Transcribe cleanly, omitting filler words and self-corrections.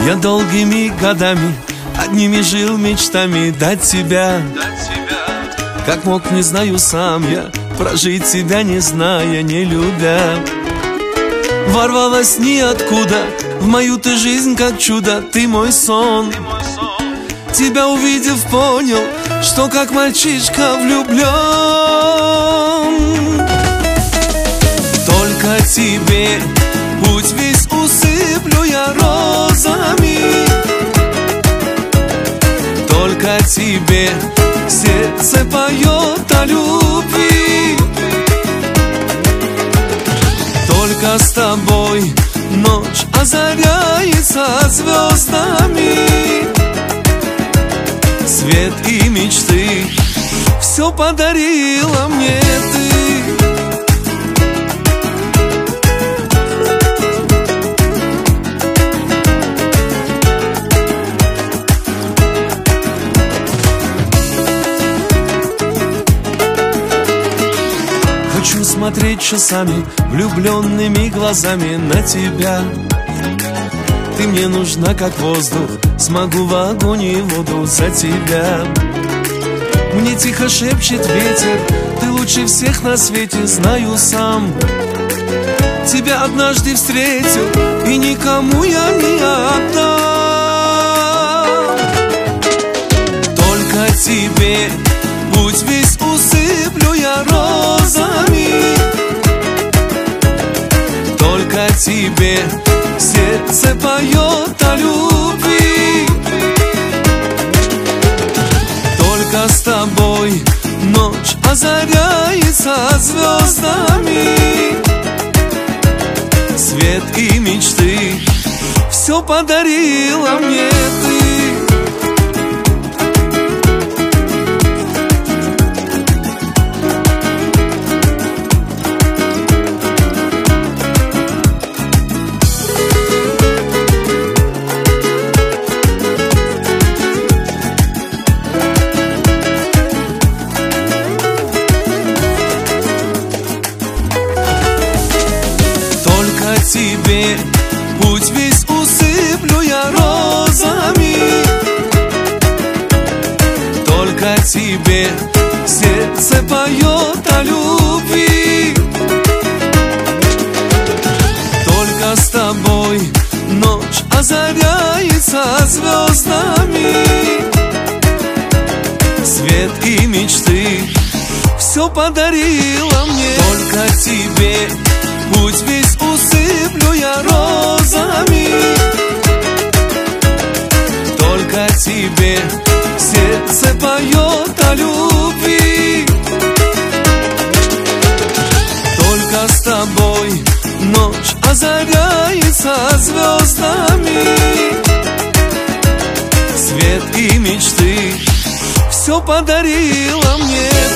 Я долгими годами одними жил мечтами дать тебя. Как мог, не знаю сам я, прожить тебя не зная, не любя. Ворвалась ниоткуда в мою ты жизнь как чудо, ты мой сон. Тебя увидев, понял, что как мальчишка влюблен. Только тебе путь весь усыплю я розами. Только тебе сердце поет о любви. Только с тобой ночь озаряется звездами. Свет и мечты все подарила мне ты. Хочу смотреть часами влюбленными глазами на тебя. Ты мне нужна как воздух, смогу в огонь и воду за тебя. Мне тихо шепчет ветер, ты лучше всех на свете, знаю сам. Тебя однажды встретил, и никому я не отдам. Только тебе путь весь усыплю я розами. Только тебе сердце поет о любви. Только с тобой ночь озаряется звездами. Свет и мечты все подарила мне ты. Тебе путь весь усыплю я розами. Только тебе сердце поет о любви. Только с тобой ночь озаряется звездами. Свет и мечты все подарила мне. Только тебе путь весь усыплю я розами. Только тебе сердце поет о любви. Только с тобой ночь озаряется звездами. Свет и мечты все подарила мне